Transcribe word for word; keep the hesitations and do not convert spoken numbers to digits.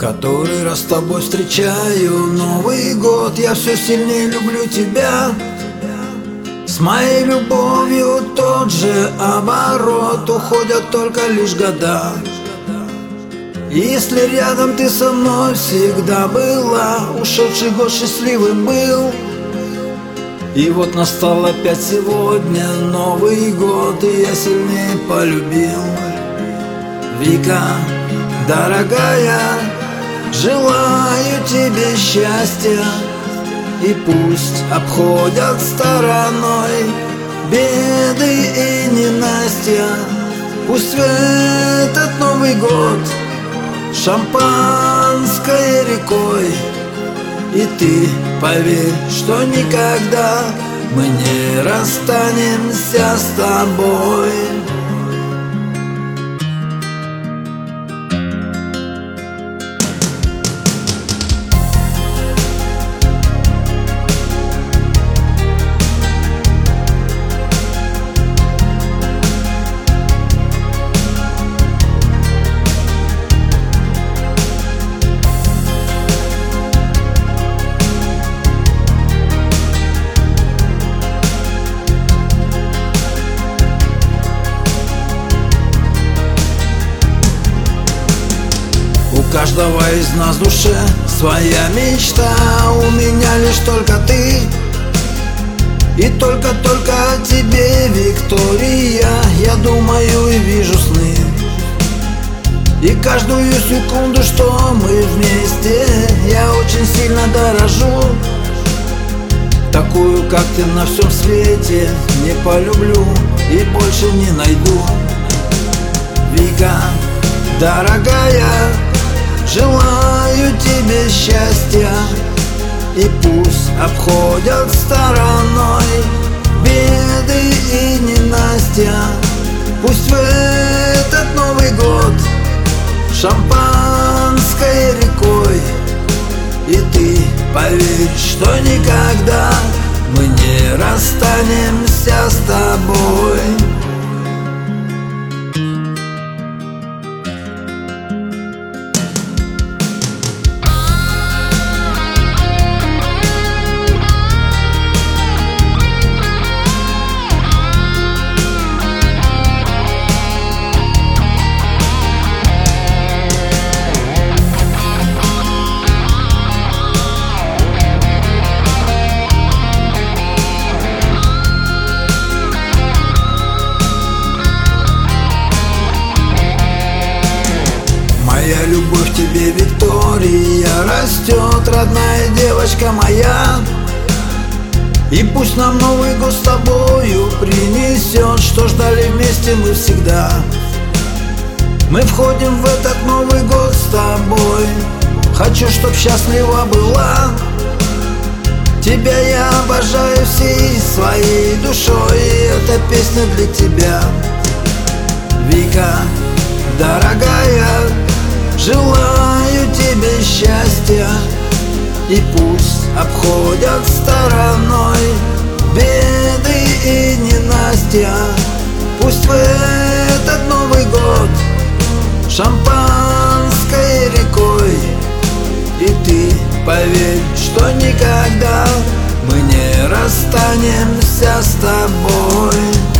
Который раз с тобой встречаю Новый год, я все сильнее люблю тебя. С моей любовью тот же оборот, уходят только лишь года. И если рядом ты со мной всегда была, ушедший год счастливым был. И вот настал опять сегодня Новый год, и я сильнее полюбил. Вика, дорогая, желаю тебе счастья, и пусть обходят стороной беды и ненастья. Пусть в этот Новый год шампанское рекой, и ты поверь, что никогда мы не расстанемся с тобой. У каждого из нас в душе своя мечта, у меня лишь только ты. И только-только о тебе, Виктория, я думаю и вижу сны. И каждую секунду, что мы вместе, я очень сильно дорожу. Такую, как ты, на всем свете не полюблю и больше не найду. Вика, дорогая, желаю тебе счастья, и пусть обходят стороной беды и ненастья. Пусть в этот Новый год шампанское рекой, и ты поверь, что никогда мы не расстанемся с тобой. Моя любовь к тебе, Виктория, растет, родная девочка моя. И пусть нам Новый год с тобою принесет, что ждали вместе мы всегда. Мы входим в этот Новый год с тобой, хочу, чтоб счастлива была. Тебя я обожаю всей своей душой, и эта песня для тебя. Вика, дорогая, желаю тебе счастья, и пусть обходят стороной беды и ненастья. Пусть в этот Новый год шампанское рекой, и ты поверь, что никогда мы не расстанемся с тобой.